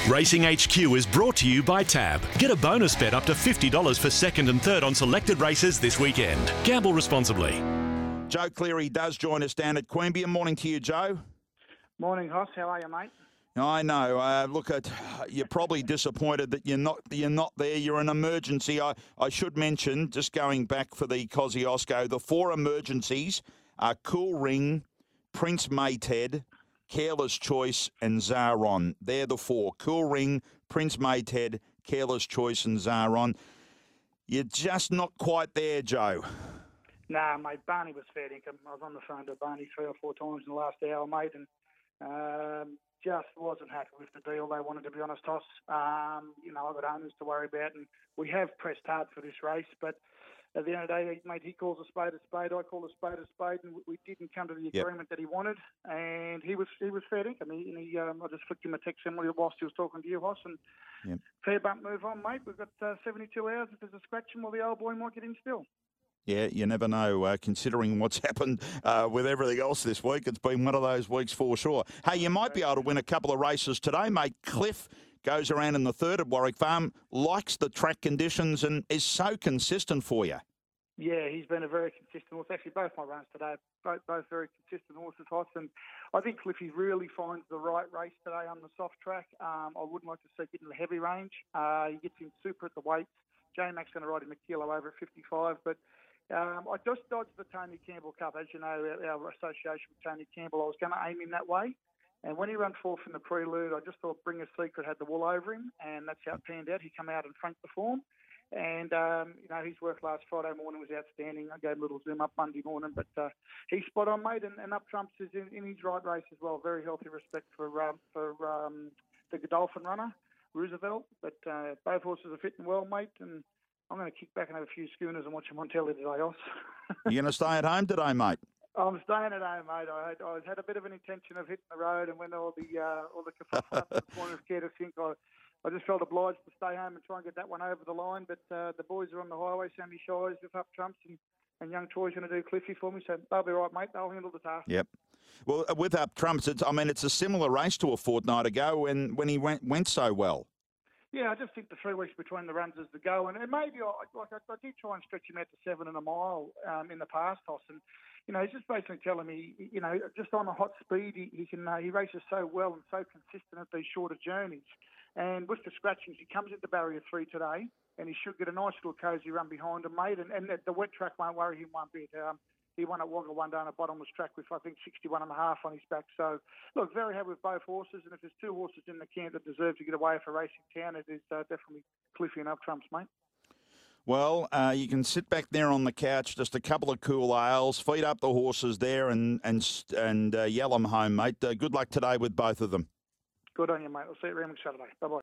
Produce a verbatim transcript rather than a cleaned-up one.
Racing H Q is brought to you by Tab. Get a bonus bet up to fifty dollars for second and third on selected races this weekend. Gamble responsibly. Joe Cleary does join us down at Queanbeyan. Morning to you, Joe. Morning, Hoss. How are you, mate? I know. Uh, look, at you're probably disappointed that you're not you're not there. You're an emergency. I, I should mention, just going back for the Kosciuszko, the four emergencies are Cool Ring, Prince Mayted, Careless Choice and Zaron. They're the four. Cool Ring, Prince Mayted, Careless Choice and Zaron. You're just not quite there, Joe. Nah, mate, Barney was fair dinkum. I was on the phone to Barney three or four times in the last hour, mate, and um, just wasn't happy with the deal they wanted, to be honest, Toss. Um, you know, I've got owners to worry about, and we have pressed hard for this race, but at the end of the day, mate, he calls a spade a spade. I call a spade a spade, and we didn't come to the Yep. agreement that he wanted. And he was he was fair dinkum. He, and he, um, I just flicked him a text whilst he was talking to you, Hoss, and Yep. fair bump, move on, mate. We've got uh, seventy-two hours. If there's a scratching, well, the old boy might get in still. Yeah, you never know. Uh, considering what's happened uh, with everything else this week, it's been one of those weeks for sure. Hey, you might be able to win a couple of races today, mate. Cliff goes around in the third at Warwick Farm, likes the track conditions and is so consistent for you. Yeah, he's been a very consistent horse. Actually, both my runs today, both, both very consistent horses, Hoss. And I think Cliffy really finds the right race today on the soft track. Um, I wouldn't like to see it in the heavy range. Uh, he gets in super at the weights. J-Mac's going to ride him a kilo over at fifty-five. But um, I just dodged the Tony Campbell Cup. As you know, our, our association with Tony Campbell, I was going to aim him that way. And when he ran fourth in the prelude, I just thought Bring a Secret had the wool over him, and that's how it panned out. He came out and franked the form. And, um, you know, his work last Friday morning was outstanding. I gave him a little zoom up Monday morning, but uh, he's spot on, mate. And, and Up Trumps is in, in his right race as well. Very healthy respect for um, for um, the Godolphin runner, Roosevelt. But uh, both horses are fitting well, mate. And I'm going to kick back and have a few schooners and watch them on telly today, Oz. You going to stay at home today, mate? I'm staying at home, mate. I had, I had a bit of an intention of hitting the road, and when all the uh, all the kerfuffle happened this morning, I was scared to think I. I just felt obliged to stay home and try and get that one over the line. But uh, the boys are on the highway, Sammy Shires with Up Trumps, and, and young Troy's going to do Cliffy for me. So they'll be right, mate. They'll handle the task. Yep. Well, uh, with Up Trumps, it's, I mean, it's a similar race to a fortnight ago when, when he went went so well. Yeah, I just think the three weeks between the runs is the go. And, and maybe I, like I, I did try and stretch him out to seven and a mile um, in the past, Toss. And, you know, he's just basically telling me, you know, just on a hot speed, he, he can uh, he races so well and so consistent at these shorter journeys. And with the scratchings, he comes into barrier three today, and he should get a nice little cosy run behind him, mate. And, and the, the wet track won't worry him one bit. Um, he won at Wagga one day on a bottomless track with, I think, sixty-one and a half on his back. So, look, very happy with both horses. And if there's two horses in the camp that deserve to get away for Racing Town, it is uh, definitely Cliffy and Up Trumps, mate. Well, uh, you can sit back there on the couch, just a couple of cool ales, feed up the horses there and and and uh, yell them home, mate. Uh, good luck today with both of them. Good on you, mate. I'll see you around Saturday. Bye-bye.